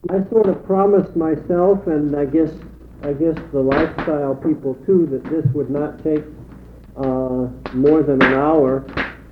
I sort of promised myself, and I guess the lifestyle people too, that this would not take more than an hour.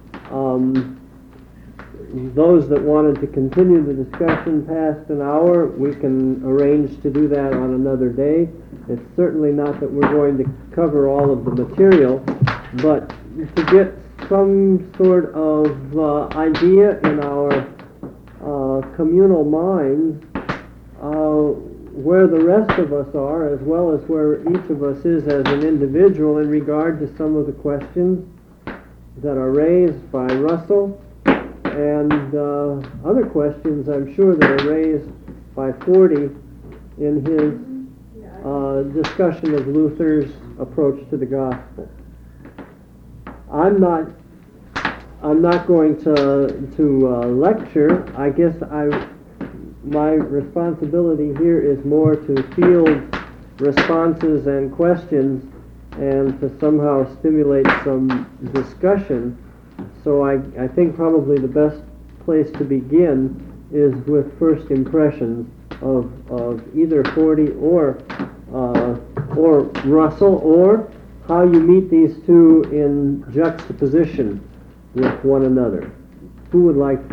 Those that wanted to continue the discussion past an hour, we can arrange to do that on another day. It's certainly not that we're going to cover all of the material, but to get some sort of idea in our communal minds where the rest of us are, as well as where each of us is as an individual in regard to some of the questions that are raised by Russell and other questions I'm sure that are raised by Forty in his discussion of Luther's approach to the gospel. I'm not going to lecture. I guess my responsibility here is more to field responses and questions and to somehow stimulate some discussion. So I think probably the best place to begin is with first impressions of either Forty or Russell, or how you meet these two in juxtaposition with one another. Who would like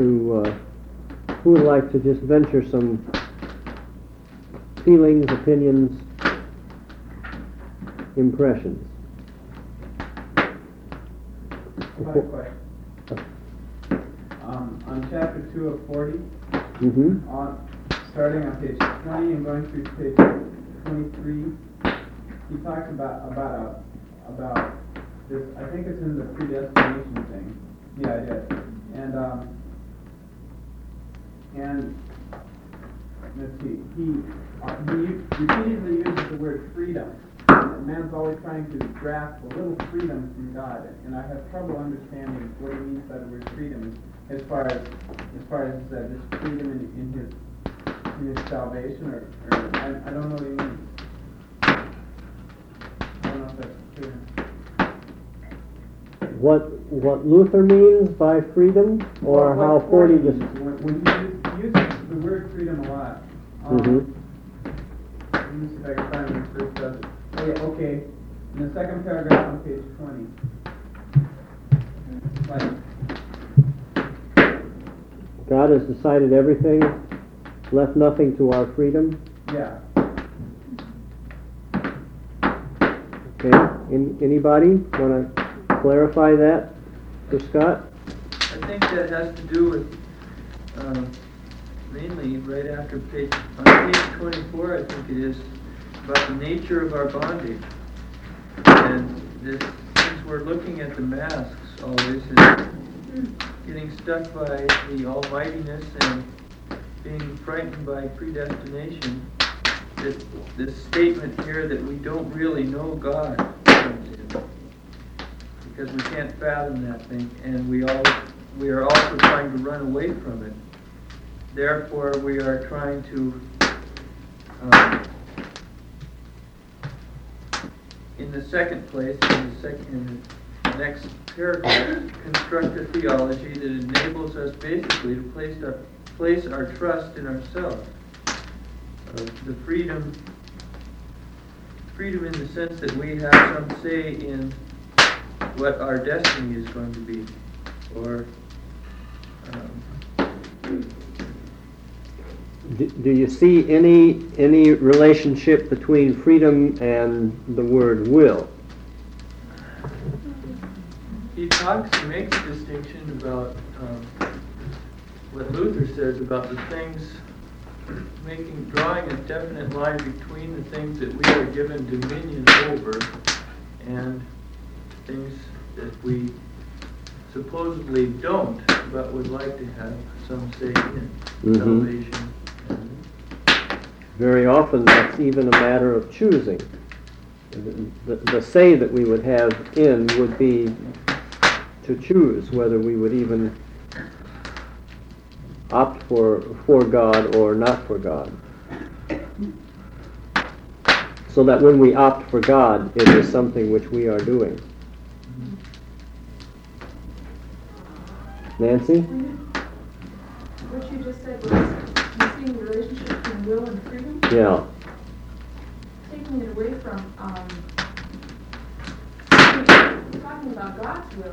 to just venture some feelings, opinions, impressions? I have a question. On chapter 2 of 40, starting on page 20 and going through page 23, he talks about this. I think it's in the predestination thing. Yeah, it is. And let's see. He repeatedly uses the word freedom. Man's always trying to grasp a little freedom from God, and I have trouble understanding what he means by the word freedom, as far as this freedom in his salvation, or I don't know what he means. I don't know if that's clear. What Luther means by freedom, or how Forty just when he uses the word freedom a lot. Let me see if I can find when he first does it. Oh yeah, okay. In the second paragraph on page 20. God has decided everything, left nothing to our freedom. Yeah. Okay. Anybody want to clarify that for Scott? I think that has to do with mainly right after on page 24, I think it is, about the nature of our bondage. And since we're looking at the masks always and getting stuck by the almightiness and being frightened by predestination, this statement here that we don't really know God comes in, because we can't fathom that thing, and we are also trying to run away from it. Therefore, we are trying to, in the second place, in the next paragraph, construct a theology that enables us basically to place our trust in ourselves. The freedom in the sense that we have some say in what our destiny is going to be, or do you see any relationship between freedom and the word will? he makes a distinction about what Luther says about the things, drawing a definite line between the things that we are given dominion over and things that we supposedly don't, but would like to have some say in salvation. Very often that's even a matter of choosing. The say that we would have in would be to choose whether we would even opt for God or not for God. So that when we opt for God, it is something which we are doing. Nancy? What you just said was, you see the relationship between will and freedom, Yeah. taking it away from, talking about God's will,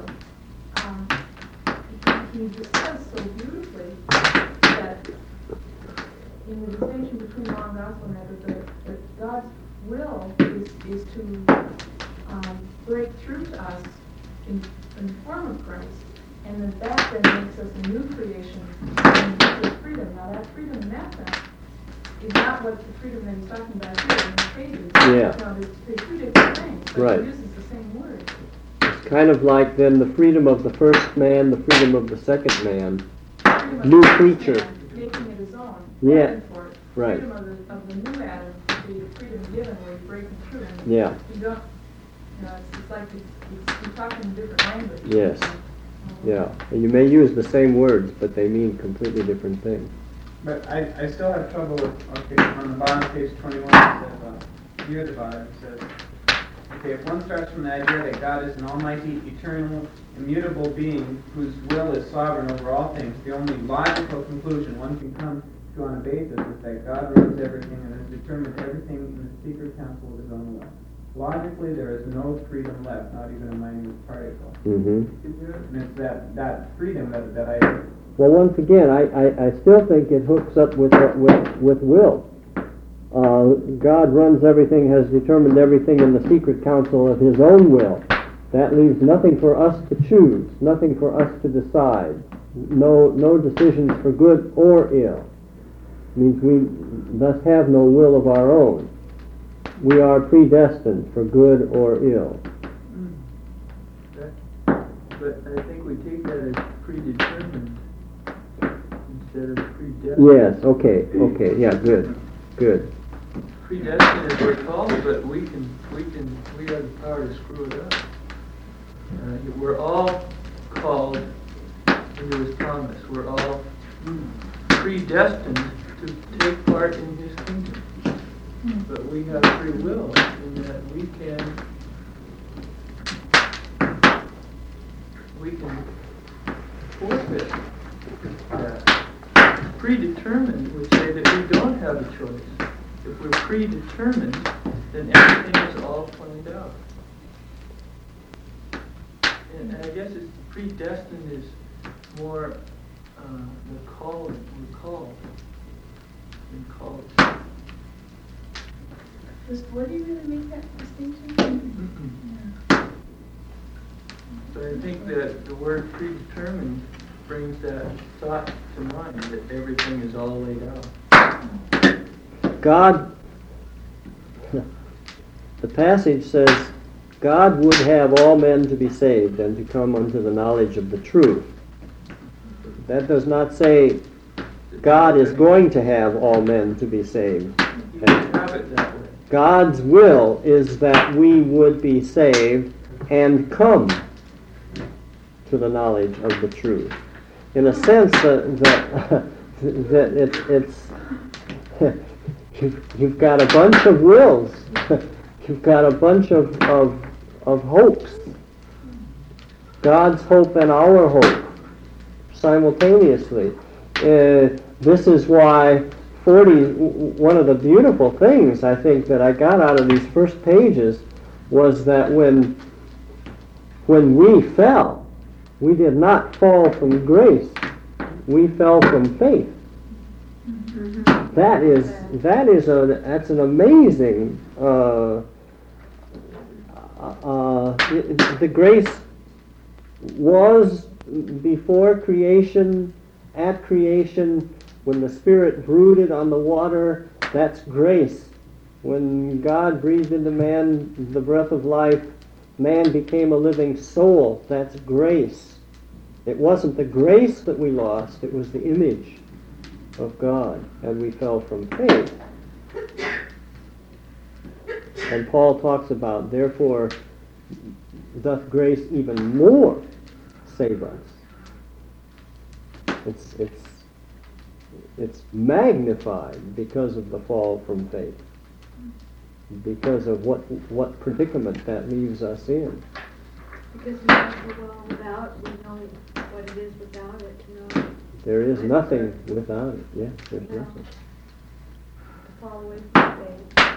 he says so beautifully that in the distinction between law and gospel matter, that God's will is to break through to us in the form of Christ, and that then makes us a new creation and gives us freedom. Now that freedom in that sense is not what the freedom that he's talking about here in the pages. Yeah. No, they're two different things, but Right. he uses the same word. It's kind of like then the freedom of the first man, the freedom of the second man. Freedom of New the creature. man, making it his own. Yeah. Working for it. Right. Freedom of the new Adam would be the freedom given where you break through. And Yeah. You don't, it's like you're talking a different language. Yes. Yeah. And you may use the same words, but they mean completely different things. But I still have trouble with, okay, on the bottom of page 21, it says, near the bottom, it says, okay, if one starts from the idea that God is an almighty, eternal, immutable being whose will is sovereign over all things, the only logical conclusion one can come to on a basis is that God rules everything and has determined everything in the secret counsel of his own will. Logically, there is no freedom left, not even a minute particle. Mm-hmm. And it's that freedom that I... Well, once again, I still think it hooks up with will. God runs everything, has determined everything in the secret counsel of his own will. That leaves nothing for us to choose, nothing for us to decide. No decisions for good or ill. Means we thus have no will of our own. We are predestined for good or ill. But I think we take that as predetermined instead of predestined. Yes, okay, yeah, good. Predestined is we're called, but we have the power to screw it up. We're all called into his promise. We're all predestined to take part in his kingdom. But we have free will in that we can forfeit that. Predetermined would say that we don't have a choice. If we're predetermined, then everything is all planned out. And I guess it's predestined is more the called. Where do you really make that distinction? But I think that the word predetermined brings that thought to mind, that everything is all laid out. God, the passage says, God would have all men to be saved and to come unto the knowledge of the truth. That does not say God is going to have all men to be saved. You can have it that way. God's will is that we would be saved and come to the knowledge of the truth. In a sense, that you've got a bunch of wills. You've got a bunch of hopes. God's hope and our hope simultaneously. This is why one of the beautiful things I think that I got out of these first pages was that when we fell, we did not fall from grace. We fell from faith. That's an amazing. The grace was before creation, at creation, when the Spirit brooded on the water. That's grace. When God breathed into man the breath of life, man became a living soul. That's grace. It wasn't the grace that we lost, it was the image of God, and we fell from faith. And Paul talks about, therefore, doth grace even more save us. It's magnified because of the fall from faith, because of what predicament that leaves us in. Because we know the world without, we know what it is without it. There is nothing without it. Yes, there's nothing. fall away from faith.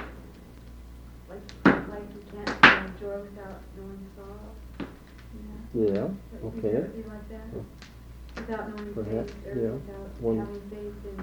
Like you can't stand joy without knowing sorrow. Yeah, Would okay. it be like that? Without knowing Perhaps, faith, or yeah. without One- having faith in,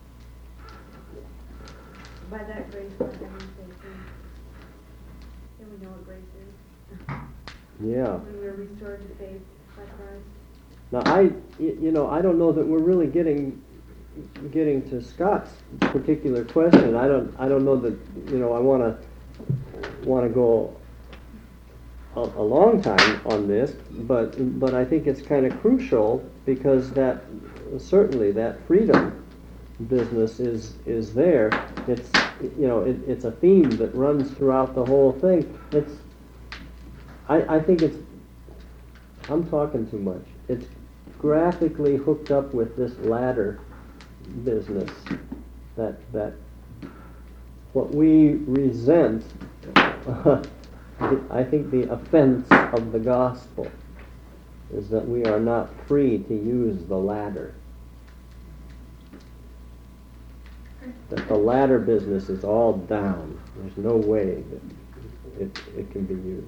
by that grace, not having faith in. Then we know what grace is. Yeah. When we're restored to faith by Christ. Now, I don't know that we're really getting to Scott's particular question. I don't know that, I want to go a long time on this, but I think it's kind of crucial because certainly that freedom business is there. It's it's a theme that runs throughout the whole thing. I think I'm talking too much. It's graphically hooked up with this ladder business that what we resent, I think the offense of the gospel is that we are not free to use the ladder. That the ladder business is all down. There's no way that it can be used.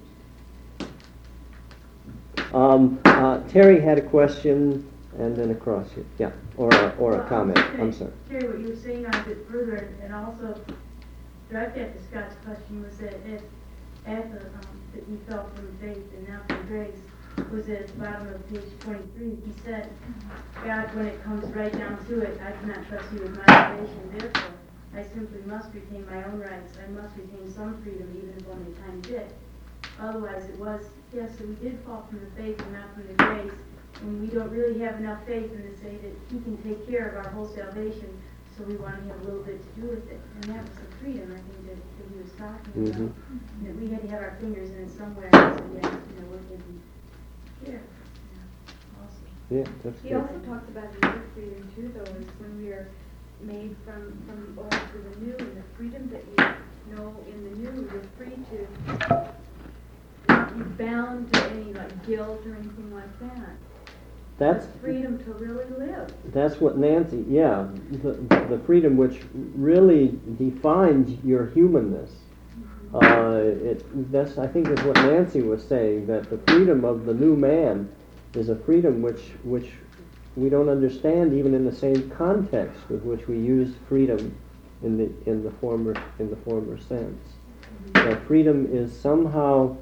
Terry had a question, and then across here. Yeah, or a comment. I'm sorry. Terry, what you were saying on a bit further, and also direct at Scott's question, was that that he felt from faith and now from grace, was at the bottom of page 23. He said, God, when it comes right down to it, I cannot trust you with my salvation. Therefore, I simply must retain my own rights. I must retain some freedom, even if only a tiny bit. Otherwise, it was, yes, so we did fall from the faith and not from the grace. And we don't really have enough faith in to say that he can take care of our whole salvation, so we want to have a little bit to do with it. And that was the freedom, I think, that he was talking about. And that we had to have our fingers in it somewhere, so yeah, what did he care? Awesome. Yeah, that's He good. also talks about another freedom too, though, is when we are made from the old to the new, and the freedom that you know in the new, you're free to not be bound to any guilt or anything like that. That's Freedom to really live. That's what Nancy, the freedom which really defines your humanness. That's, I think, is what Nancy was saying, that the freedom of the new man is a freedom which we don't understand even in the same context with which we use freedom in the former sense. That freedom is somehow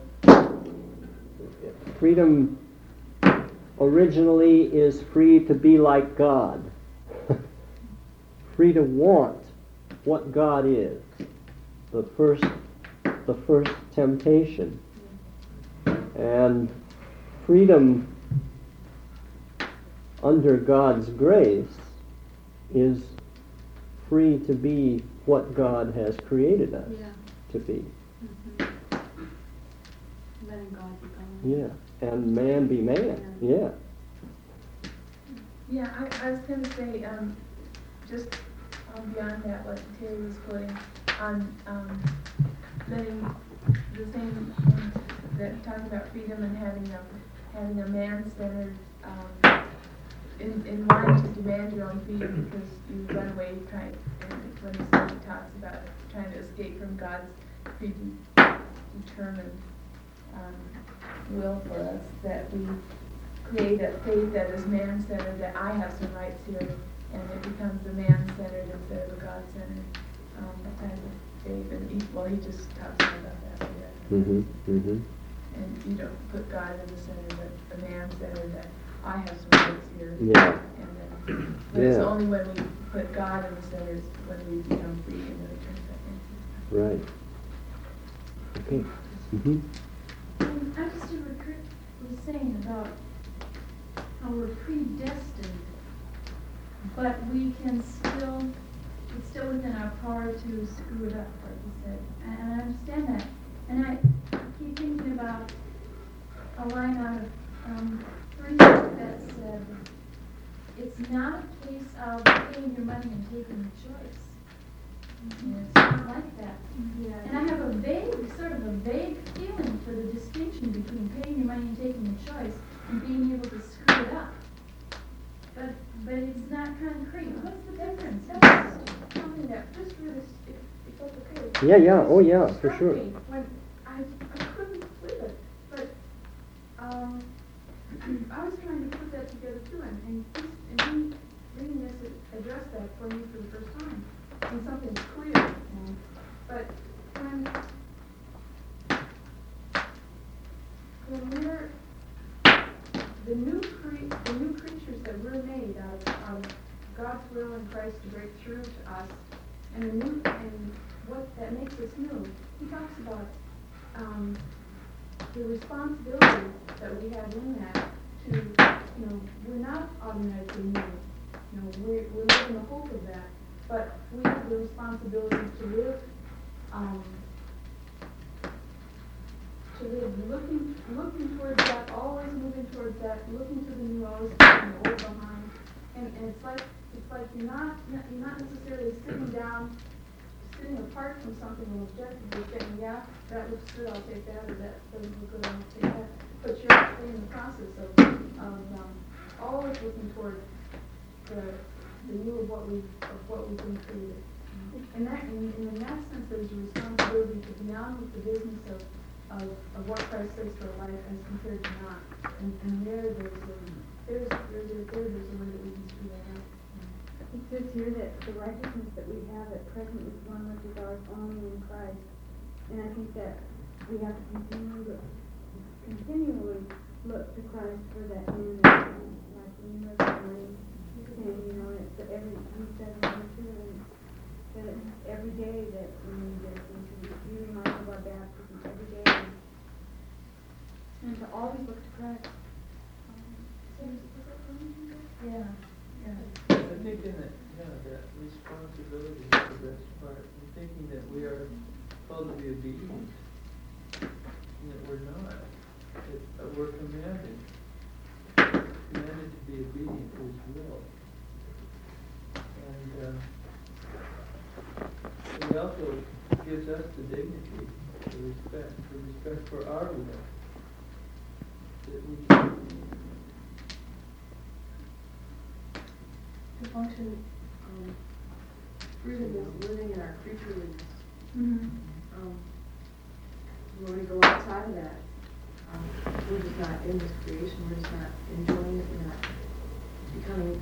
freedom. Originally is free to be like God, free to want what God is, the first temptation, and freedom under God's grace is free to be what God has created us to be. Letting God be God. Yeah. And man be man, yeah. Yeah, I was going to say, just beyond that, what Terry was quoting, on letting the same thing that talking about freedom and having a man-centered, in wanting to demand your own freedom because you run away, and when he talks about trying to escape from God's predetermined will for us, that we create a faith that is man-centered, that I have some rights here, and it becomes a man-centered instead of a God-centered kind of faith. And he just talks about that here. And you don't put God in the center, but the man-centered, that I have some rights here. Yeah. And then, but it's only when we put God in the center is when we become free, and then it turns back into. Right. Okay. I just see what Kurt was saying about how we're predestined, but we can still, it's still within our power to screw it up, like you said. And I understand that. And I keep thinking about a line out of 3 that said, it's not a case of paying your money and taking a choice. And it's not like that. Yeah. And I have a vague feeling for the distinction between paying your money and taking a choice and being able to screw it up. But it's not concrete. What's the difference? Tell me that, just really if that's okay. Yeah, oh yeah, for Struck sure. me when I couldn't believe it, but, I was trying to put that together too, and he reading this addressed that for me for the first time, and something clear, but when we're the new creatures that we're made out of God's will in Christ to break through to us, and what that makes us new. He talks about the responsibility that we have in that to, we're not automatically new. We're living the hope of that, but we have the responsibility to live looking towards that, always moving towards that, looking to the new, always putting the old behind. And it's like you're not necessarily sitting apart from something and objectively saying, yeah, that looks good, I'll take that, or that doesn't look good, I'll take that. But you're actually in the process of always looking toward the new of what we've been created. And that in that sense there's a responsibility to be on with the business of what Christ says to our life as compared to not. And there's a way that we can see that out. It says here that the righteousness that we have at present is one which is ours only in Christ. And I think that we have to continually look to Christ for that newness, like when you look at money. And it's every you said that every day that we need this, and to be reminded of our baptism every day, and to always look to Christ. Yeah. I think that responsibility is the best part. I'm thinking that we are called to be obedient, and that we're not. That we're commanded to be obedient to His will. And He also gives us the dignity, the respect for our will. That we to function freely is living in our creatureliness. When we go outside of that, we're just not in this creation, we're just not enjoying it, we're not becoming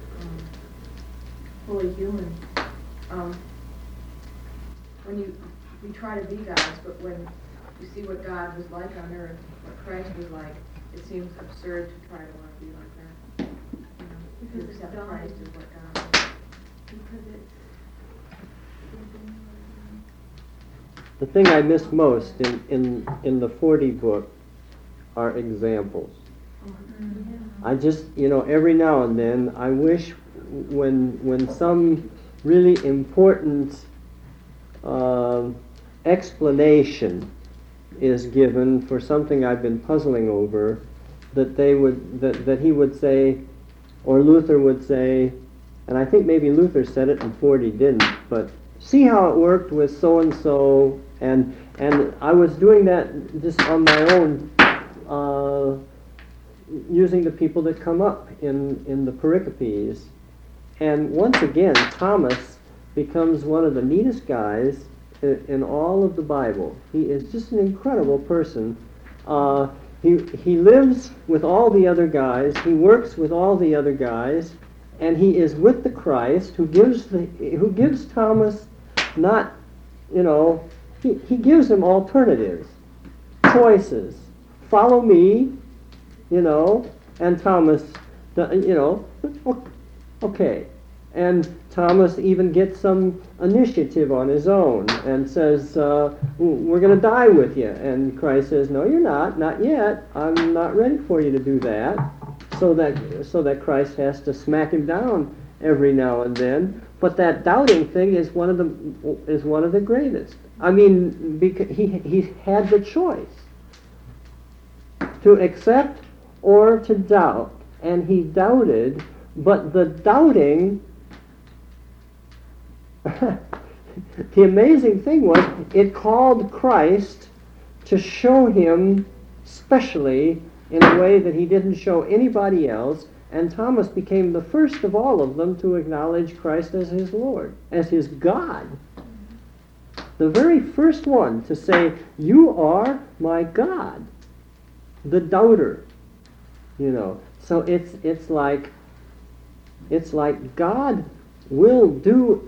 fully human. We try to be gods, but when you see what God was like on earth, what Christ was like, it seems absurd to try to want to be like that. Because to accept Christ is what God is. Because it's The thing I miss most in the 40 book are examples. I just, every now and then, I wish when some really important explanation is given for something I've been puzzling over, that he would say, or Luther would say, and I think maybe Luther said it and 40 didn't, but see how it worked with so-and-so, and I was doing that just on my own, using the people that come up in the pericopes. And once again, Thomas becomes one of the neatest guys in all of the Bible. He is just an incredible person. He lives with all the other guys. He works with all the other guys, and he is with the Christ who gives Thomas not, he gives him alternatives, choices. Follow me, and Thomas, okay. And Thomas even gets some initiative on his own and says, we're going to die with you. And Christ says, no, you're not yet. I'm not ready for you to do that. So that Christ has to smack him down every now and then. But that doubting thing is one of the greatest. I mean, because he had the choice to accept or to doubt, and he doubted. But the doubting, the amazing thing was, it called Christ to show him specially in a way that he didn't show anybody else, and Thomas became the first of all of them to acknowledge Christ as his Lord, as his God. the very first one to say, "You are my God," the doubter. So it's like God will do.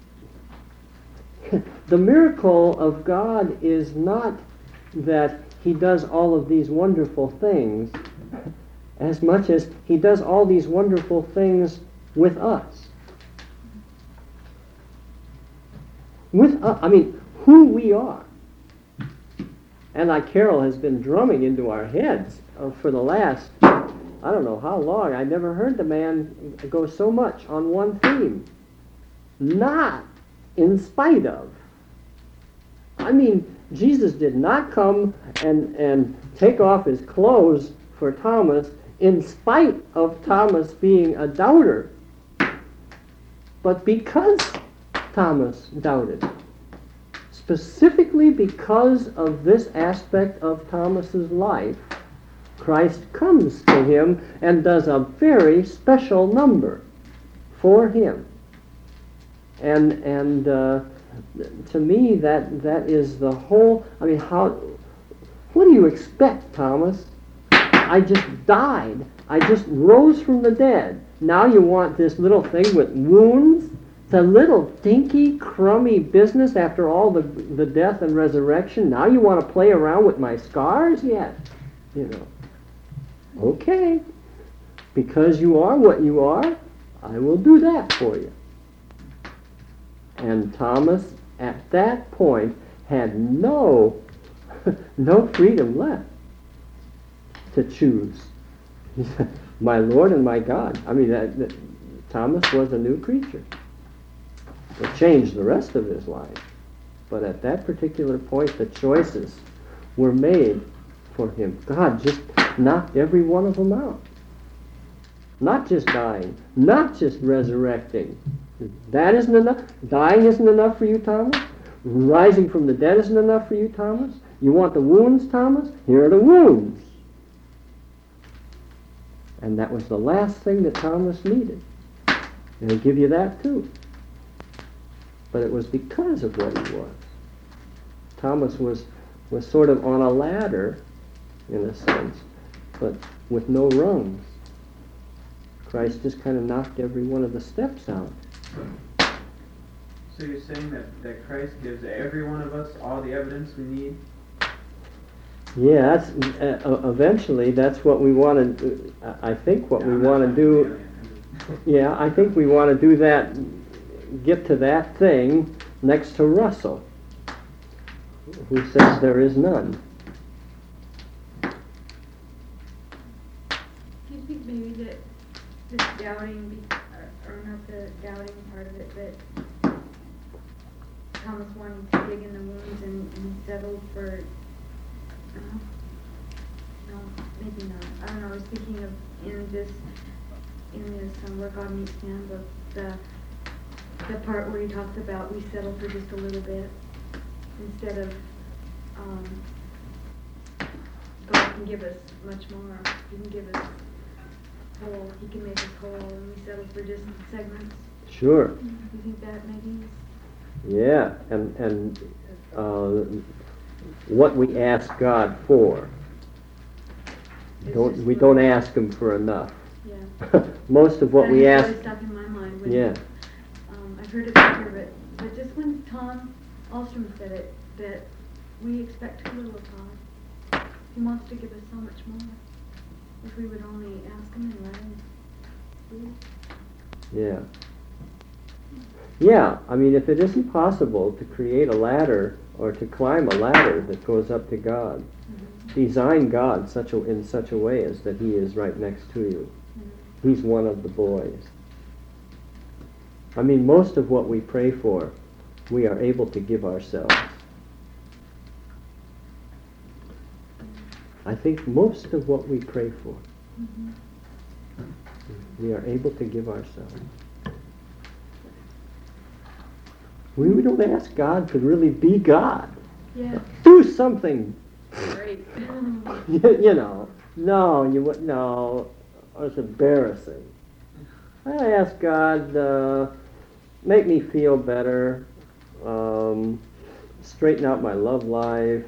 The miracle of God is not that He does all of these wonderful things, as much as He does all these wonderful things with us. Who we are. And like Carol has been drumming into our heads for the last, I don't know how long. I never heard the man go so much on one theme. Not in spite of. Jesus did not come and take off his clothes for Thomas in spite of Thomas being a doubter, but because Thomas doubted. Specifically because of this aspect of Thomas's life, Christ comes to him and does a very special number for him. And to me, that is the whole. What do you expect, Thomas? I just died. I just rose from the dead. Now you want this little thing with wounds? It's a little dinky, crummy business after all the death and resurrection. Now you want to play around with my scars yet? Okay. Because you are what you are, I will do that for you. And Thomas, at that point, had no freedom left to choose. He said, "My Lord and my God." Thomas was a new creature. It changed the rest of his life. But at that particular point, the choices were made for him. God just knocked every one of them out. Not just dying, not just resurrecting. That isn't enough. Dying isn't enough for you, Thomas. Rising from the dead isn't enough for you, Thomas. You want the wounds, Thomas? Here are the wounds. And that was the last thing that Thomas needed. And I'll give you that too. But it was because of what he was. Thomas was sort of on a ladder, in a sense, but with no rungs. Christ just kind of knocked every one of the steps out. So you're saying that Christ gives every one of us all the evidence we need? Yeah, eventually that's what we want to. I think what we want to do. Yeah, I think we want to do that. Get to that thing next to Russell, who says there is none. Do you think maybe that this doubting, or not the doubting part of it, but Thomas wanted to dig in the wounds and settled for, no, maybe not. I don't know, I was thinking of in this Where God Meets Man book, the part where he talks about we settle for just a little bit instead of God can give us much more. He can give us whole. He can make us whole, and we settle for just segments. Sure. Do you think that maybe? Yeah, and what we ask God for, we don't ask Him for enough. Yeah. Most of what we ask. That's stuck in my mind. When Yeah. I've heard it before, but just when Tom Alstrom said it, that we expect too little of God. He wants to give us so much more. If we would only ask Him and let Him do it. Yeah. Yeah, I mean, if it isn't possible to create a ladder or to climb a ladder that goes up to God, design God in such a way as that He is right next to you. He's one of the boys. I mean, most of what we pray for, we are able to give ourselves. I think most of what we pray for, we are able to give ourselves. We don't ask God to really be God. Yeah. Do something. Great. No, you would no. It's embarrassing. I ask God, make me feel better, straighten out my love life,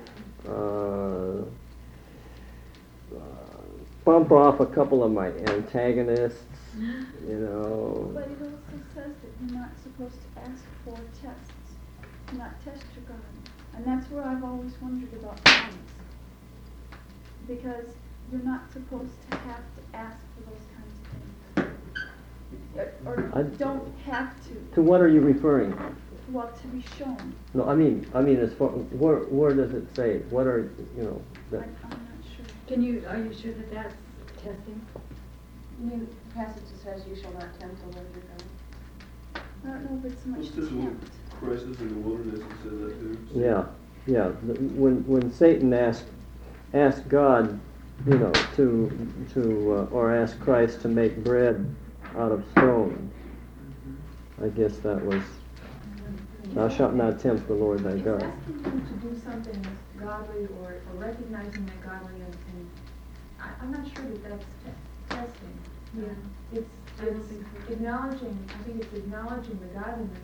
bump off a couple of my antagonists, you know. But it also says that you're not supposed to ask for tests, to not test your God. And that's where I've always wondered about Thomas. Because you're not supposed to have to ask for those kinds of things. Or don't have to. To what are you referring? Well, to be shown. No, I mean, as far, where does it say? What are, you know, I'm that, not sure. Are you sure that that's testing? You mean the passage that says you shall not tempt the Lord your God? I don't know if it's so much Well, tempt. Christ is in the wilderness, it says that too. yeah. When Satan asked God, you know, or asked Christ to make bread out of stone, I guess that was, thou shalt not tempt the Lord thy It's God. asking him to do something that's godly or recognizing that godly, and I'm not sure that that's testing. Yeah. It's I don't think so. acknowledging, I think it's acknowledging the godliness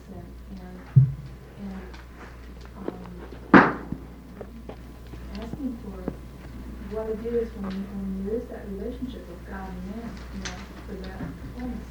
and asking for what it is when there is that relationship of God and man, you know, for that fullness.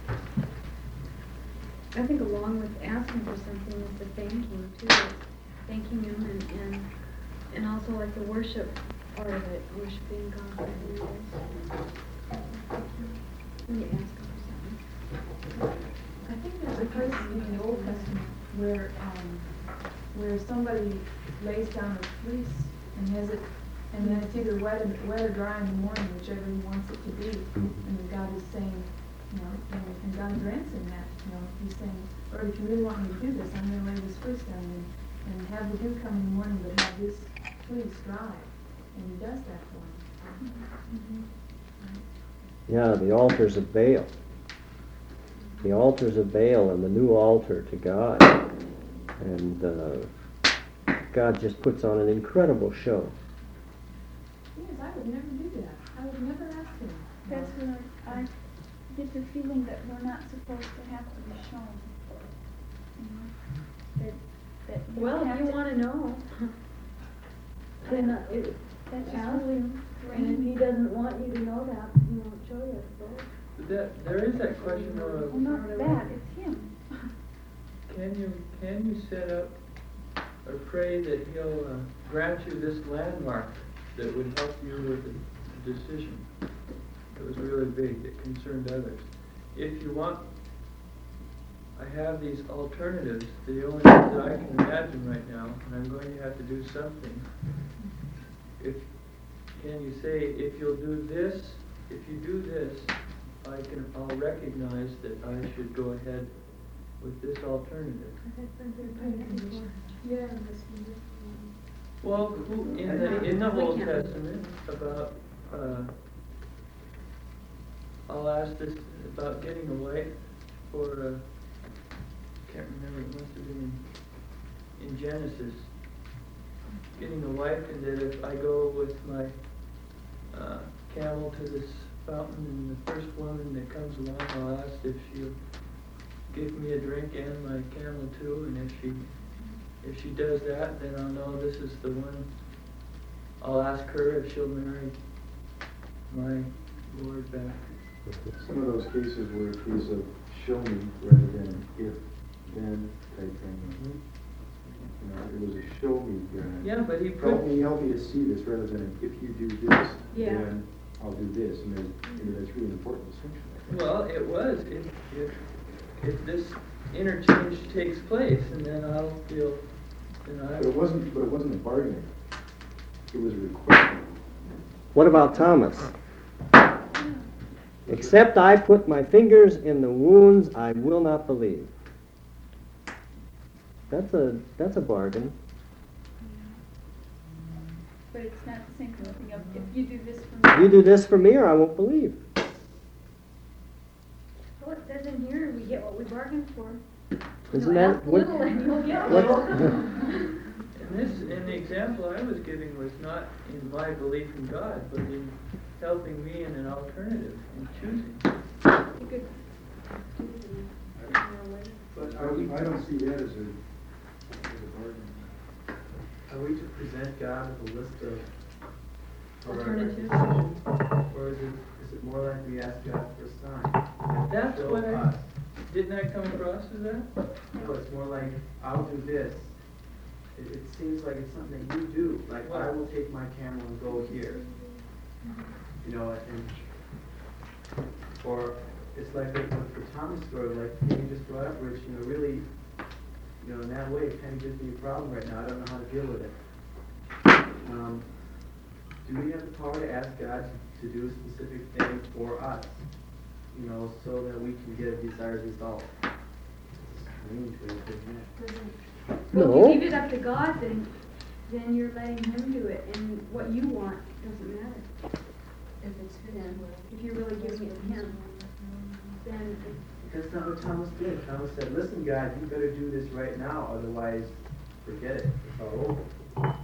I think along with asking for something is the thanking too, is thanking him and also like the worship part of it, worshiping God for who he is. When you ask him for something. I think there's a place in the Old Testament where somebody lays down a fleece and has it, and then it's either wet or dry in the morning, whichever he wants it to be. And then God is saying, you know, and God grants him that, you know, he's saying, Lord, if you really want me to do this, I'm going to lay this fleece down and have the dew come in the morning, but have this fleece dry. And he does that for him. Yeah, the altars of Baal. The altars of Baal and the new altar to God. And God just puts on an incredible show. Yes, I would never do that. I would never ask him. That's where I get the feeling that we're not supposed to have to be shown. You know, that you Well, have if you to- want to know, then That's just ask really him. And if he doesn't want you to know that, he won't show you, I suppose. But there is that question well, of, not that, it's him. can you set up or pray that he'll grant you this landmark that would help you with the decision that was really big, that concerned others? If you want, I have these alternatives, the only ones that I can imagine right now, and I'm going to have to do something. Can you say, if you'll do this, if you do this, I'll recognize that I should go ahead with this alternative. Yeah, Well, in the Old Testament, about, I'll ask this about getting a wife for, can't remember, it must have been in Genesis. Getting a wife, and that if I go with my camel to this fountain, and the first woman that comes along, I'll ask if she'll give me a drink and my camel too, and if she does that, then I'll know this is the one. I'll ask her if she'll marry my Lord back. Some of those cases were a case of show me rather than if, then type thing. You know, it was a show me. Yeah, but he Help me to see this rather than an if you do this, Yeah. then I'll do this. And that's really important distinction. Well, it was. If this interchange takes place, and then I'll feel, But it wasn't a bargaining. It was a request. What about Thomas? Except I put my fingers in the wounds, I will not believe. That's a bargain. But it's not the same kind of thing of, if you do this for If me. you do this for me, or I won't believe. Well, it says in here, we get what we bargained for. Isn't Ask that what? little and you'll get what- little. And the example I was giving was not in my belief in God, but in helping me in an alternative, in choosing. You could But I don't see that as a bargain. are we to present God with a list of Alternatives? decisions? Or is it more like we ask God for a sign? That's Show what us. didn't that come across as that? No, it's more like, I'll do this. It seems like it's something that you do, like, I will take my camel and go here. You know, or it's like the Thomas story, like you just brought up, Rich, you know, really, you know, in that way, it kind of gives me a problem right now. I don't know how to deal with it. Do we have the power to ask God to do a specific thing for us, you know, so that we can get a desired result? It's a strange way of doing it. Well, No. if you leave it up to God, then you're letting Him do it, and what you want doesn't matter. If it's His Then, will. if you're really giving it to Him, then That's not what Thomas did. Thomas said, listen, God, you better do this right now, otherwise, forget it. It's all over.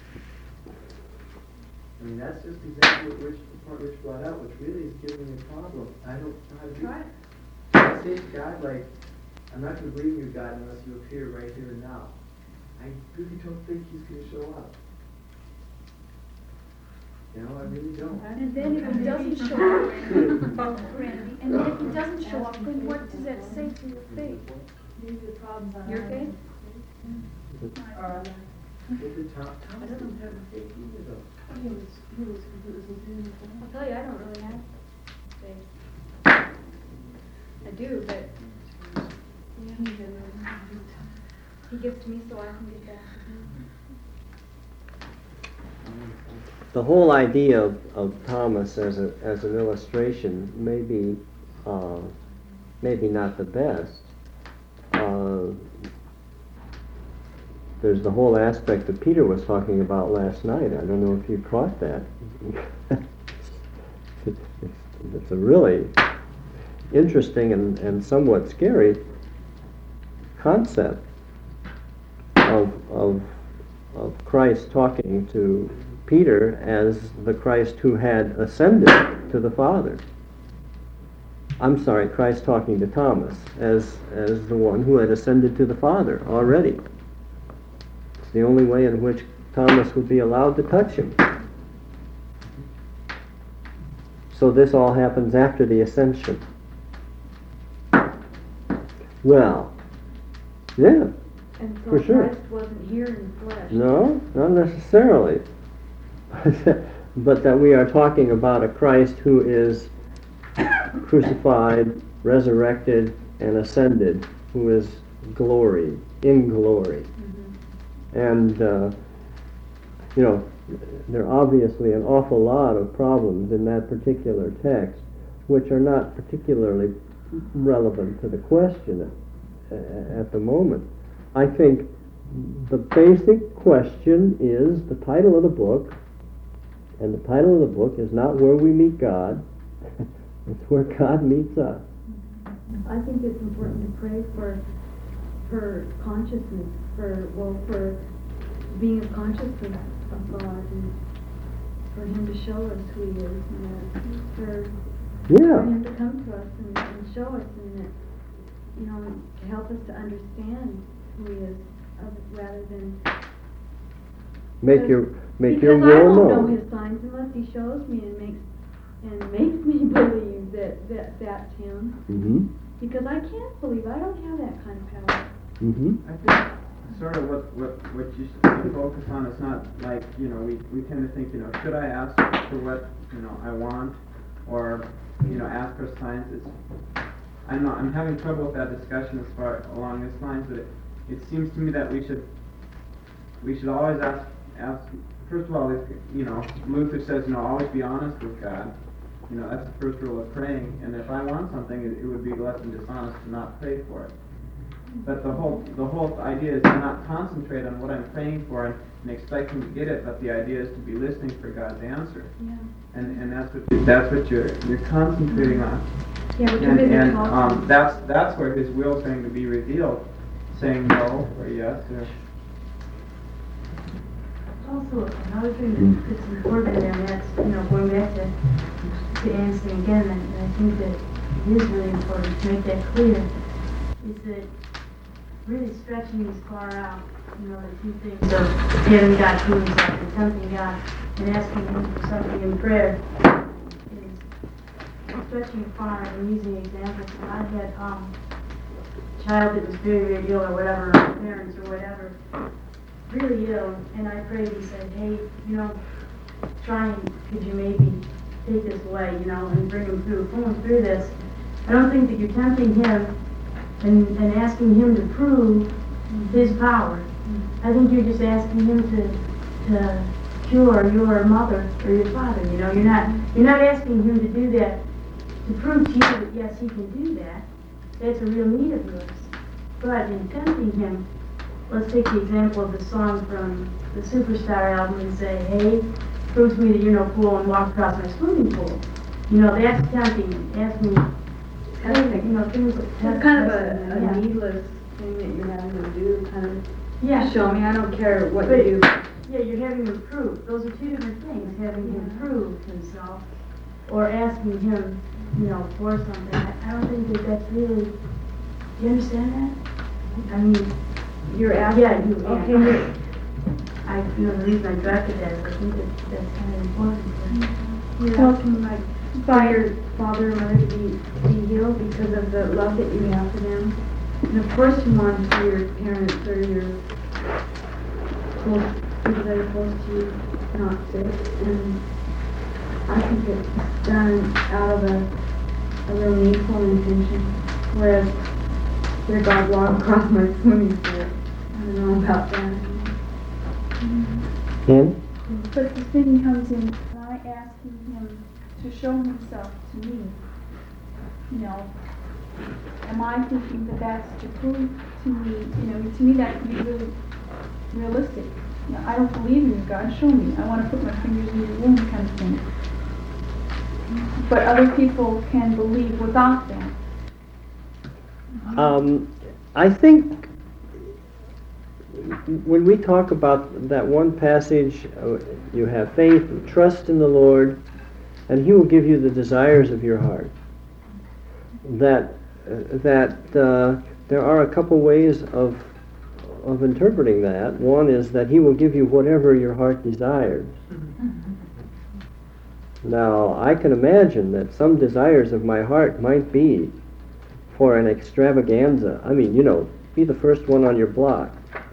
I mean, that's just exactly what the point Rich brought out, which really is giving me a problem. I don't know how to do try it. it. I say to God, like, I'm not going to believe you, God, unless you appear right here and now. I really don't think He's going to show up. You know, I really don't. And then if he doesn't show up, Randy, and then if he doesn't show up, then what does that say for your faith? Your faith? Thomas doesn't have a faith either, though. I'll tell you, I don't really have faith. I do, but He gives to me so I can give back to Him. The whole idea of Thomas as an illustration may be maybe not the best. There's the whole aspect that Peter was talking about last night. I don't know if you caught that. It's a really interesting and somewhat scary concept of Christ talking to Peter as the Christ who had ascended to the Father. I'm sorry, Christ talking to Thomas as the one who had ascended to the Father already. It's the only way in which Thomas would be allowed to touch him. So this all happens after the ascension. Well, yeah, And so for sure. Christ wasn't here in the flesh. No, not necessarily. But that we are talking about a Christ who is crucified, resurrected, and ascended, who is glory, in glory. And, you know, there are obviously an awful lot of problems in that particular text which are not particularly relevant to the question at the moment. I think the basic question is the title of the book, and the title of the book is not where we meet God, it's where God meets us. I think it's important to pray for consciousness, for being conscious of God, and for Him to show us who He is, and for Him to come to us and show us, and that, you know, to help us to understand who He is, rather than Make your because will I don't know known. His signs unless He shows me and makes me believe that that's Him. Mm-hmm. Because I can't believe, I don't have that kind of power. Mm-hmm. I think sort of what you should focus on is not like, you know, we tend to think, you know, should I ask for what, you know, I want, or, you know, ask for signs. I'm having trouble with that discussion as far along this lines, but it seems to me that we should always ask, first of all, if, you know, Luther says, you know, always be honest with God. You know, that's the first rule of praying, and if I want something, it would be less than dishonest to not pray for it. But the whole idea is to not concentrate on what I'm praying for and expecting to get it, but the idea is to be listening for God's answer. Yeah. And that's what you're concentrating on. Yeah, but you're busy And talking. that's where His will is going to be revealed, saying no or yes. Or Also, another thing that's important, and that's, you know, going back to answering again, and I think that it is really important to make that clear, is that really stretching these far out, you know, the two things of having God to himself and tempting God and asking him for something in prayer is stretching far and using examples. And I had a child that was very, very ill or whatever, or parents or whatever, really ill, and I prayed and said, hey, you know, could you maybe take this away, you know, and bring him through this. I don't think that you're tempting him and asking him to prove his power. I think you're just asking him to cure your mother or your father, you know. You're not asking him to do that to prove to you that yes, he can do that. That's a real need of yours. But in tempting him, let's take the example of the song from the Superstar album and say, hey, prove to me that you're no fool and walk across my swimming pool. You know, that's tempting him. Ask me, you know, things like that. It's kind of a needless thing that you're having them do, kind of. Yeah. Show me, I don't care what But you do. yeah, you're having him prove. Those are two different things, having him prove himself or asking him, you know, for something. I don't think that that's really, do you understand that? I mean, You're asking. yeah, you, Okay. you know, the reason I directed that is I think that's kind of important. You're asking like by your father or mother to be healed because of the love that you have for them. And of course you want to see your parents or your close people that are close to you not sick. And I think it's done out of a real needful intention. Whereas dear God walk across my swimming pool. I don't know about that. Ken? But the thing comes in, am I asking him to show himself to me? You know, am I thinking that that's to prove to me, you know, to me that could be really realistic. You know, I don't believe in you, God, show me. I want to put my fingers in your womb kind of thing. But other people can believe without that. I think when we talk about that one passage, you have faith and trust in the Lord, and He will give you the desires of your heart. That there are a couple ways of interpreting that. One is that He will give you whatever your heart desires. Now, I can imagine that some desires of my heart might be for an extravaganza. I mean, you know, be the first one on your block.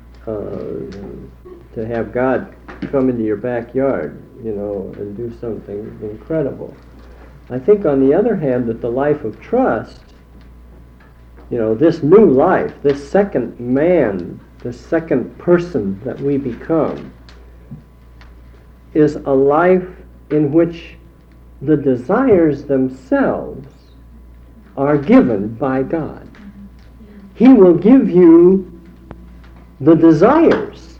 To have God come into your backyard, you know, and do something incredible. I think, on the other hand, that the life of trust, you know, this new life, this second man, this second person that we become, is a life in which the desires themselves are given by God. He will give you the desires.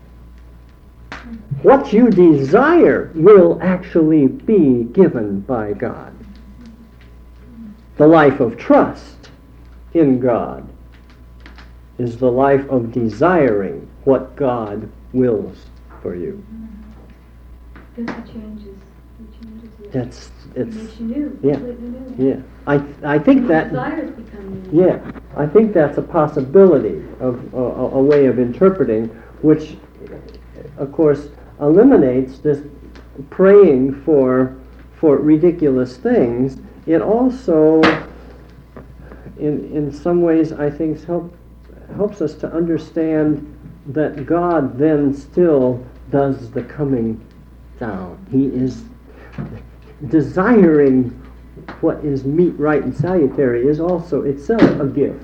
What you desire will actually be given by God. The life of trust in God is the life of desiring what God wills for you. Because it changes you. It makes you new, yeah, completely new. yeah. I think that. Desires become new. Yeah, I think that's a possibility of a way of interpreting, which, of course, eliminates this praying for ridiculous things. It also, in some ways, I think helps us to understand that God then still does the coming down. He is desiring what is meet, right, and salutary is also itself a gift.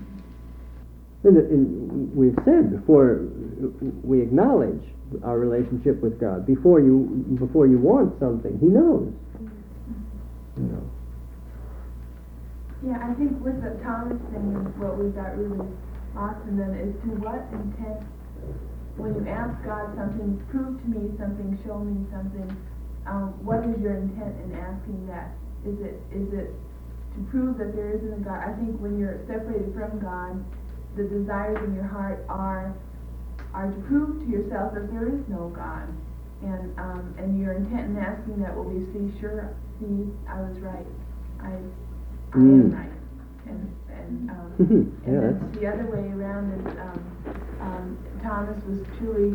And we've said before, we acknowledge our relationship with God. Before you want something, He knows. You know. Yeah, I think with the Thomas thing, what we got really lost in them is to what intent, when you ask God something, prove to me something, show me something, what is your intent in asking that? Is it to prove that there isn't a God? I think when you're separated from God, the desires in your heart are to prove to yourself that there is no God, and your intent in asking that will be, see, I was right, I am right, and Yeah, then the other way around is Thomas was truly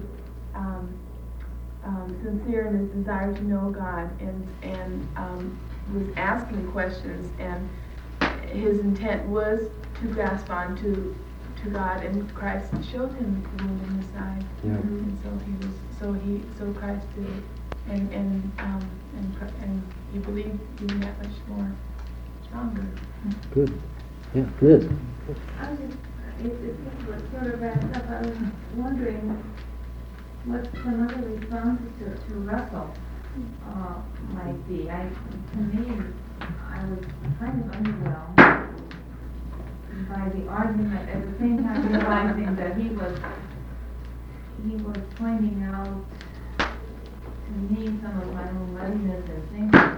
sincere in his desire to know God and was asking questions, and his intent was to grasp on to God, and Christ showed him the wound in his side, and so Christ did it, and he believed even that much more stronger. Good. Yeah, Liz. I was just, it sort of wrapped up, I was wondering what some other responses to Russell might be. To me, I was kind of underwhelmed by the argument, at the same time realizing that he was pointing out to me some of my own muddiness and thinking,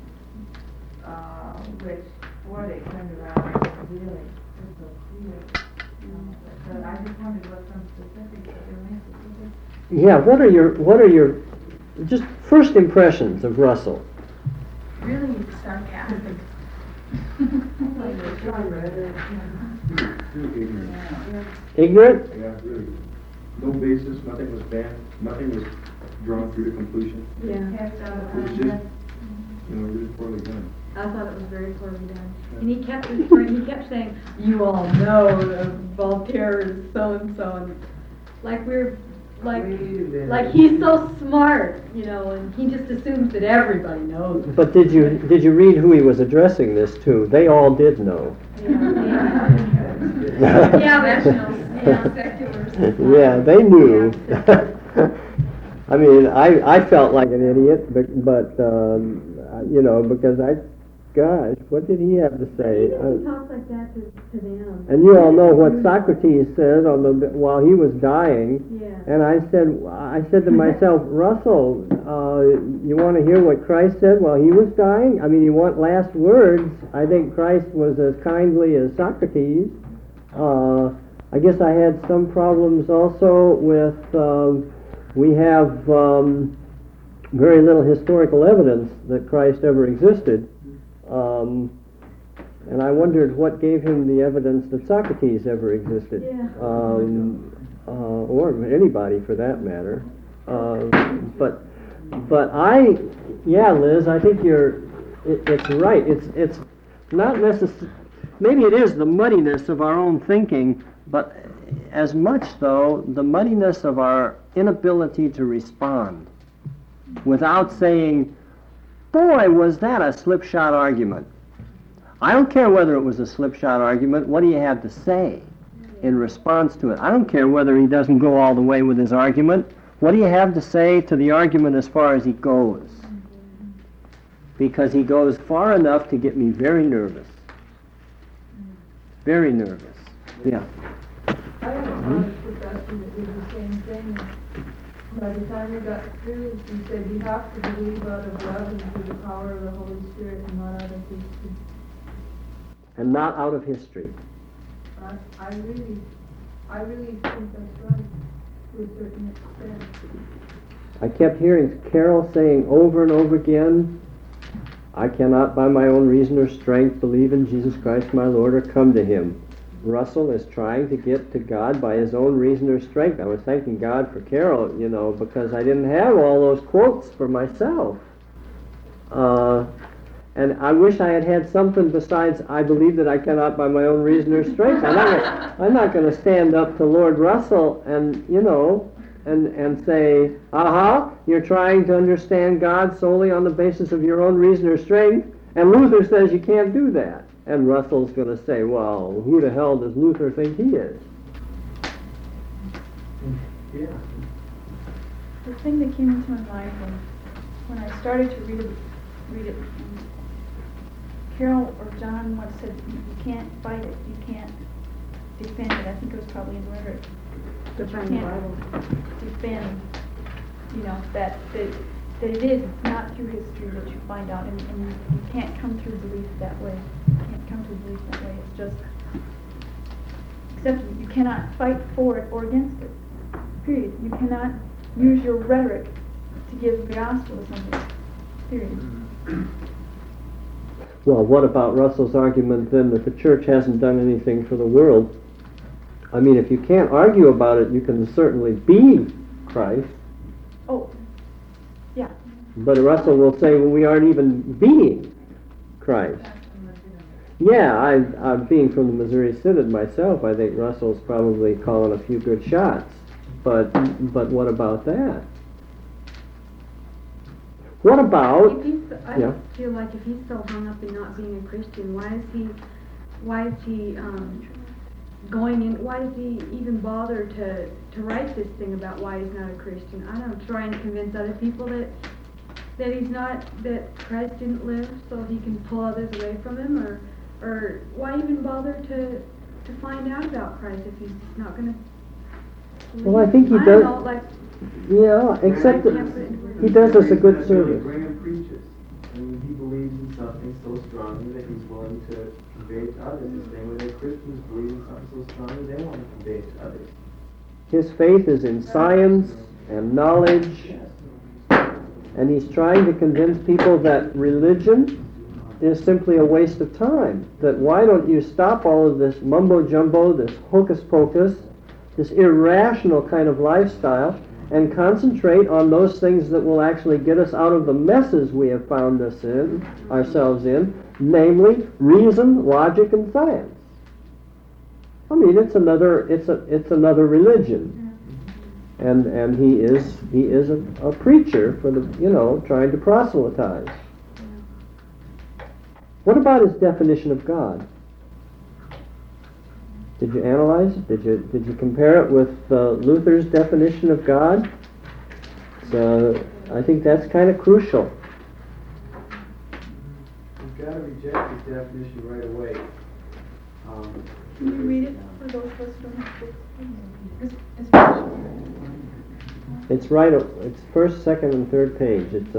which before they turned around was really crystal clear. So I just wondered what some specifics that there may be. Yeah, what are your just first impressions of Russell? Really sarcastic. Really ignorant. Ignorant? Yeah, really. No basis, nothing was banned, nothing was drawn through to completion. Yeah. It was just, really poorly done. I thought it was very poorly done. And he kept saying, you all know that Voltaire is so-and-so, and like he's so smart, and he just assumes that everybody knows. But did you read who he was addressing this to? They all did know. Seculars. Yeah, they knew. I mean, I felt like an idiot, but because gosh, what did he have to say? He talks like that to them. And you all know what Socrates said while he was dying. Yeah. And I said to myself, Russell, you want to hear what Christ said while he was dying? I mean, you want last words? I think Christ was as kindly as Socrates. I guess I had some problems also with, we have very little historical evidence that Christ ever existed. And I wondered what gave him the evidence that Socrates ever existed, or anybody for that matter. But Liz, I think it's right. It's not necessarily, maybe it is the muddiness of our own thinking, but as much though the muddiness of our inability to respond without saying, boy, was that a slipshod argument. I don't care whether it was a slipshod argument. What do you have to say in response to it? I don't care whether he doesn't go all the way with his argument. What do you have to say to the argument as far as he goes? Because he goes far enough to get me very nervous. Very nervous. Yeah. I have a honest professor that did the same thing. By the time we got through, he said you have to believe out of love and through the power of the Holy Spirit and not out of history. And not out of history. I really think that's right, to a certain extent. I kept hearing Carol saying over and over again, I cannot by my own reason or strength believe in Jesus Christ my Lord or come to Him. Russell is trying to get to God by his own reason or strength. I was thanking God for Carol, because I didn't have all those quotes for myself. And I wish I had something besides, I believe that I cannot by my own reason or strength. I'm not going to stand up to Lord Russell and say, you're trying to understand God solely on the basis of your own reason or strength, and Luther says you can't do that. And Russell's going to say, well, who the hell does Luther think he is? Yeah. The thing that came into my mind when I started to read it, Carol or John once said, you can't fight it, you can't defend it. I think it was probably in rhetoric. Defend the Bible. Defend, that it is not through history that you find out, and you can't come through belief that way. It's just, except you cannot fight for it or against it. Period. You cannot use your rhetoric to give the gospel to somebody. Period. Well, what about Russell's argument then that the church hasn't done anything for the world? I mean, if you can't argue about it, you can certainly be Christ. Oh, yeah. But Russell will say, well, we aren't even being Christ. Yeah, I being from the Missouri Synod myself, I think Russell's probably calling a few good shots. But what about that? What about? If he's, I Yeah. feel like if he's so hung up in not being a Christian, why is he going in? Why does he even bother to write this thing about why he's not a Christian? I don't know, trying to convince other people that he's not, that Christ didn't live, so he can pull others away from him, or why even bother to find out about Christ if he's not going to? Well, I think he I does. don't know, like, Yeah, except that he does us a good service. Graham preaches. I mean, he believes in something so strongly that he's willing to convey it to others. The same way that Christians believe in something so strongly they want to convey it to others. His faith is in science and knowledge, and he's trying to convince people that religion is simply a waste of time. That why don't you stop all of this mumbo-jumbo, this hocus-pocus, this irrational kind of lifestyle, and concentrate on those things that will actually get us out of the messes we have found ourselves in, namely reason, logic, and science. I mean, it's another religion, and he is a preacher for the trying to proselytize. What about his definition of God? Did you analyze it? Did you compare it with Luther's definition of God? So I think that's kind of crucial. You've got to reject his definition right away. Can you read it for those of us who don't have books? It's right. It's first, second, and third page. It's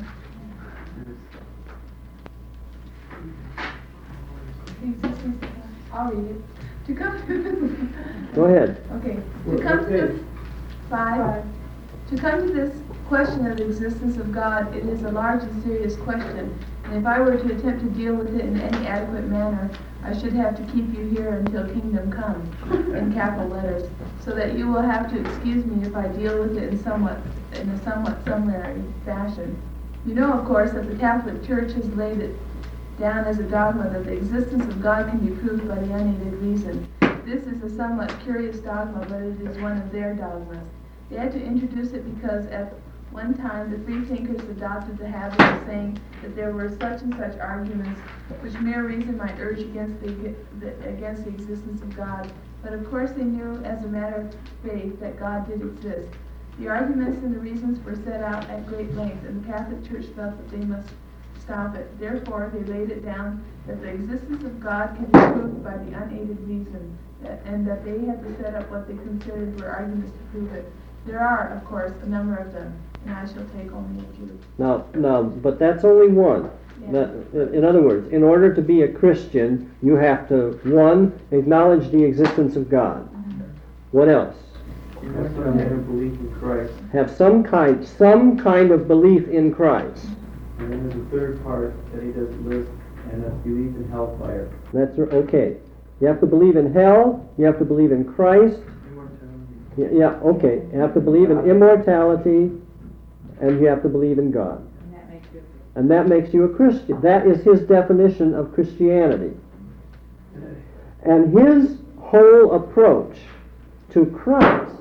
I'll read it. To come Go ahead. Okay. To come to this To come to this question of the existence of God, it is a large and serious question, and if I were to attempt to deal with it in any adequate manner, I should have to keep you here until kingdom come, in capital letters, so that you will have to excuse me if I deal with it in a somewhat summary fashion. You know, of course, that the Catholic Church has laid it down as a dogma that the existence of God can be proved by the unaided reason. This is a somewhat curious dogma, but it is one of their dogmas. They had to introduce it because at one time the freethinkers adopted the habit of saying that there were such and such arguments which mere reason might urge against the existence of God. But of course they knew as a matter of faith that God did exist. The arguments and the reasons were set out at great length, and the Catholic Church felt that they must stop it. Therefore, they laid it down that the existence of God can be proved by the unaided reason, and that they had to set up what they considered were arguments to prove it. There are, of course, a number of them, and I shall take only a few. Now, but that's only one. Yeah. In other words, in order to be a Christian, you have to, 1, acknowledge the existence of God. Mm-hmm. What else? You have to have a belief in Christ. Have some kind of belief in Christ. And then there's a third part that he doesn't list, and that's belief in hellfire. That's okay. You have to believe in hell. You have to believe in Christ. Yeah, okay. You have to believe in immortality, and you have to believe in God. And that makes you a Christian. That is his definition of Christianity. And his whole approach to Christ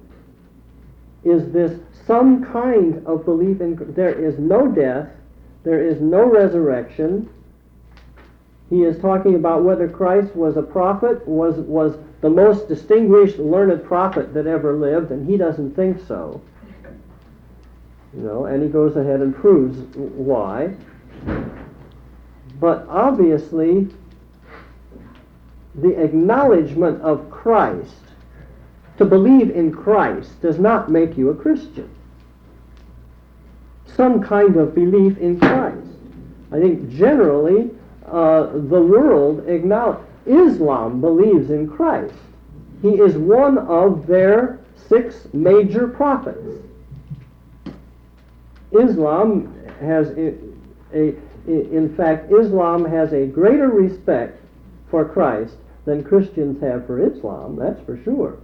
is this some kind of belief in. There is no death. There is no resurrection. He is talking about whether Christ was a prophet, was the most distinguished, learned prophet that ever lived, and he doesn't think so. And he goes ahead and proves why. But obviously, the acknowledgement of Christ, to believe in Christ, does not make you a Christian. Some kind of belief in Christ. I think generally the world acknowledges. Islam believes in Christ. He is one of their 6 major prophets. Islam has in fact, Islam has a greater respect for Christ than Christians have for Islam, that's for sure.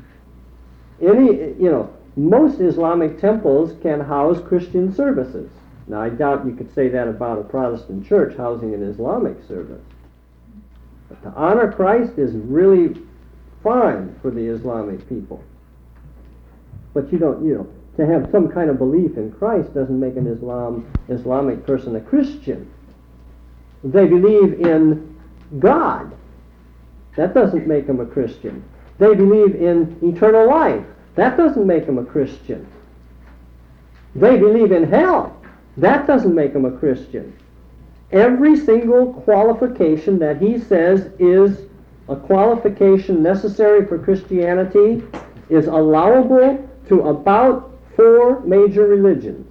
Most Islamic temples can house Christian services. Now, I doubt you could say that about a Protestant church housing an Islamic service. But to honor Christ is really fine for the Islamic people. But to have some kind of belief in Christ doesn't make an Islamic person a Christian. They believe in God. That doesn't make them a Christian. They believe in eternal life. That doesn't make them a Christian. They believe in hell. That doesn't make them a Christian. Every single qualification that he says is a qualification necessary for Christianity is allowable to about 4 major religions.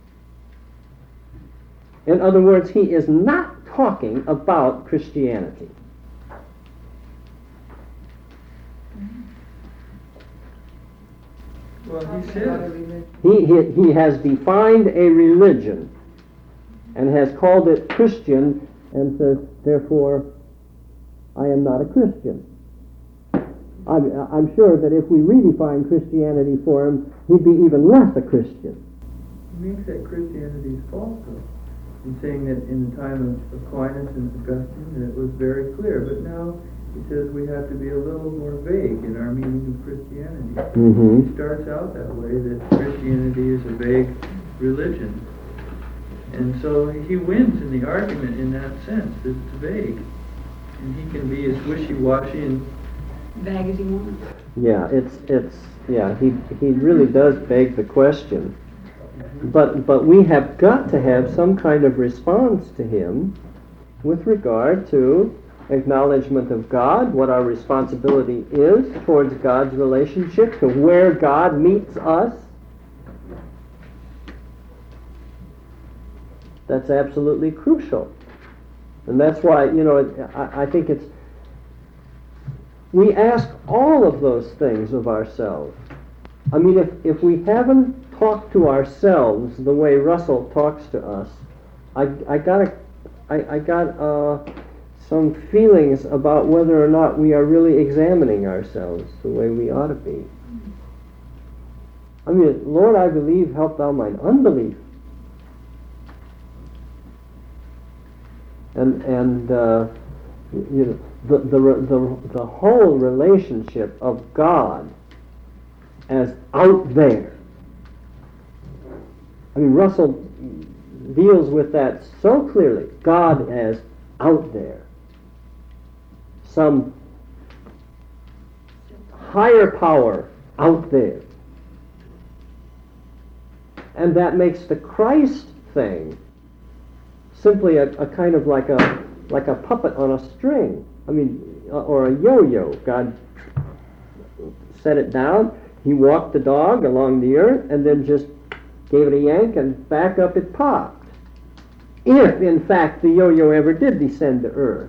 In other words, he is not talking about Christianity. Well, he says, He has defined a religion and has called it Christian and says, therefore, I am not a Christian. I'm sure that if we redefine Christianity for him, he'd be even less a Christian. he makes that Christianity is false, though. In saying that in the time of Aquinas and Augustine, that it was very clear. But now he says we have to be a little more vague in our meaning of Christianity. Mm-hmm. He starts out that way, that Christianity is a vague religion. And so he wins in the argument in that sense, that it's vague. And he can be as wishy-washy and Vague as he wants. Yeah, he really does beg the question. But we have got to have some kind of response to him with regard to acknowledgement of God, what our responsibility is towards God's relationship, to where God meets us. That's absolutely crucial. And that's why, I think we ask all of those things of ourselves. I mean, if we haven't talked to ourselves the way Russell talks to us, I got some feelings about whether or not we are really examining ourselves the way we ought to be. I mean, Lord, I believe, help thou mine unbelief. And the whole relationship of God as out there. I mean, Russell deals with that so clearly. God as out there. Some higher power out there. And that makes the Christ thing simply a kind of like a puppet on a string. I mean, or a yo-yo. God set it down. He walked the dog along the earth and then just gave it a yank and back up it popped. If, in fact, the yo-yo ever did descend to earth.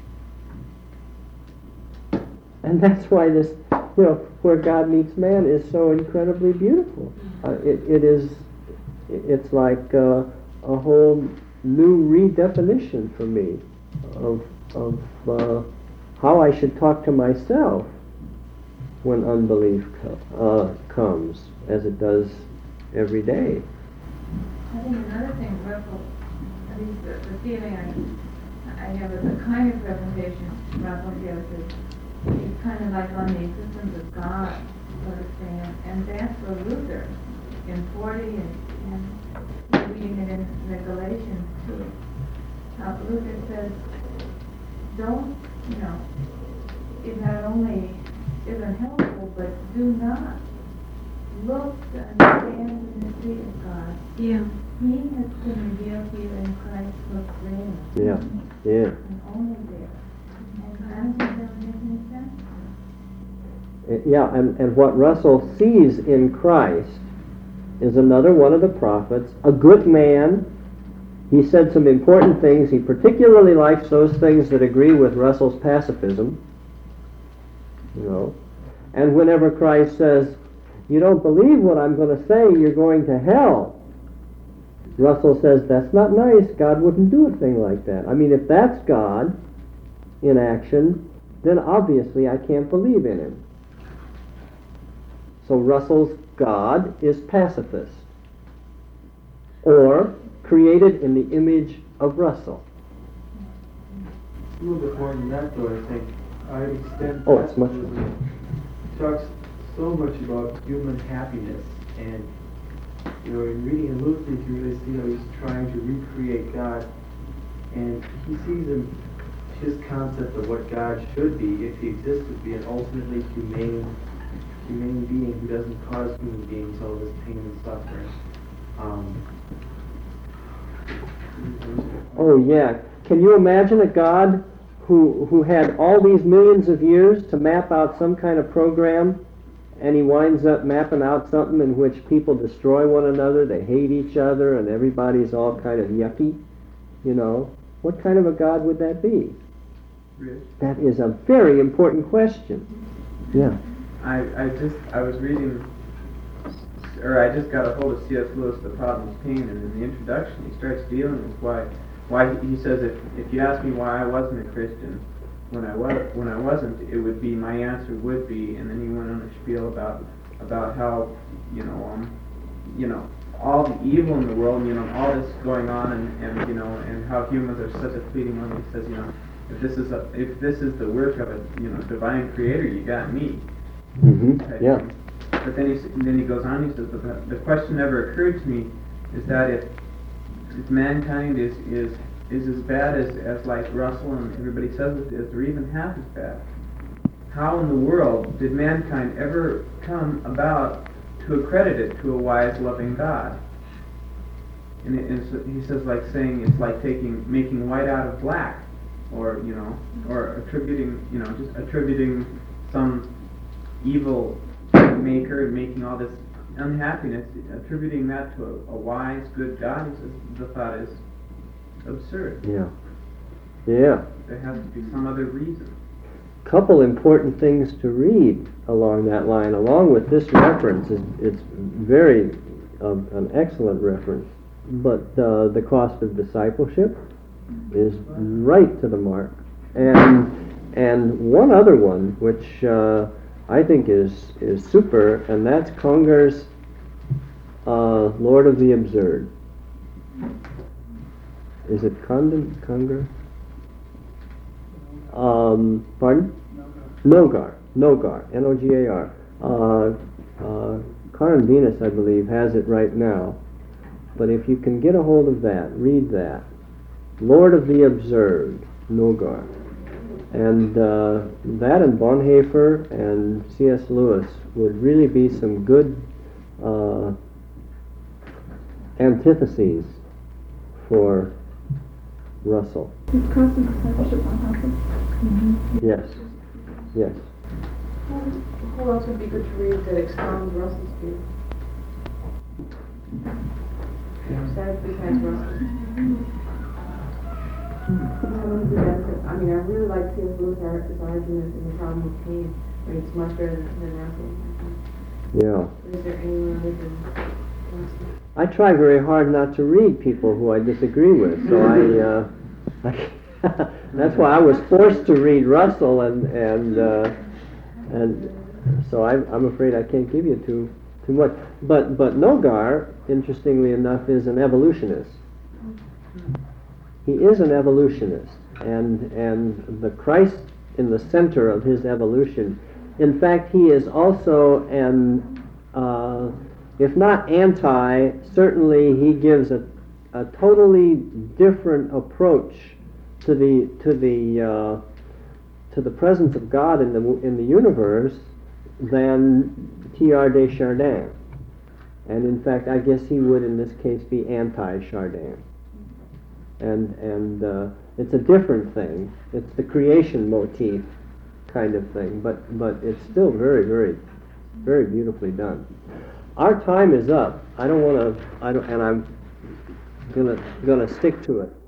And that's why this, where God meets man is so incredibly beautiful. It's like a whole new redefinition for me of how I should talk to myself when unbelief comes, as it does every day. I think another thing, Russell, at least the feeling I have is a kind of presentation Russell gives is it's kind of like on the existence of God, sort of thing, and that's for Luther in 40 and reading it in the Galatians too. Luther says, don't, it not only isn't helpful, but do not look to understand the mystery of God. Yeah. He has been revealed to you in Christ looks there. Yeah. And only there. And I don't think that makes any sense. Yeah, and what Russell sees in Christ is another one of the prophets, a good man. He said some important things. He particularly likes those things that agree with Russell's pacifism. And whenever Christ says, you don't believe what I'm going to say, you're going to hell, Russell says, that's not nice. God wouldn't do a thing like that. I mean, if that's God in action, then obviously I can't believe in him. So Russell's God is pacifist, or created in the image of Russell. A little bit more than that, though, I think. I extend Oh, it's much pacifism. Talks so much about human happiness, and in reading in Luther, you can really see how he's trying to recreate God, and he sees in his concept of what God should be, if he existed, be an ultimately humane being who doesn't cause human beings all this pain and suffering. Oh yeah. Can you imagine a God who had all these millions of years to map out some kind of program, and he winds up mapping out something in which people destroy one another, they hate each other, and everybody's all kind of yucky? What kind of a God would that be? Rich? That is a very important question. Yeah. I was reading, or I just got a hold of C.S. Lewis, The Problem of Pain, and in the introduction he starts dealing with why he says if you ask me why I wasn't a Christian when I wasn't, it would be, my answer would be, and then he went on a spiel about how all the evil in the world, all this going on, and how humans are such a fleeting moment. He says, if this is the work of a divine creator, you got me. Mm-hmm. Yeah. But then he goes on. He says, but the question never occurred to me is that if mankind is as bad as like Russell and everybody says it is, or even half as bad, how in the world did mankind ever come about to accredit it to a wise, loving God? And so he says, like saying it's like making white out of black, or attributing some evil maker and making all this unhappiness, attributing that to a wise, good God. He says the thought is absurd. Yeah. Yeah. There has to be some other reason. Couple important things to read along that line, along with this reference. It's very an excellent reference, but the cost of discipleship is right to the mark. And one other one, which I think is super, and that's Conger's Lord of the Absurd. Is it Conger? Pardon? Nogar, N-O-G-A-R. Karen Venus, I believe, has it right now. But if you can get a hold of that, read that. Lord of the Absurd, Nogar. And that and Bonhoeffer and C.S. Lewis would really be some good antitheses for Russell. Is constant discipleship Bonhoeffer? Yes. Yes. Who else would be good to read that expounds Russell's view? Besides Russell. I really like C.S. Lewis' argument in The Problem of Pain. It's much better than Russell. Yeah. Is there anyone other than Russell? I try very hard not to read people who I disagree with, so I that's why I was forced to read Russell, and so I'm afraid I can't give you too much. But Nogar, interestingly enough, is an evolutionist. He is an evolutionist, and the Christ in the center of his evolution. In fact, he is also an if not anti, certainly he gives a totally different approach to the presence of God in the universe than Teilhard de Chardin. And in fact, I guess he would in this case be anti-Chardin. And it's a different thing. It's the creation motif kind of thing, but it's still very, very, very beautifully done. Our time is up. And I'm gonna stick to it.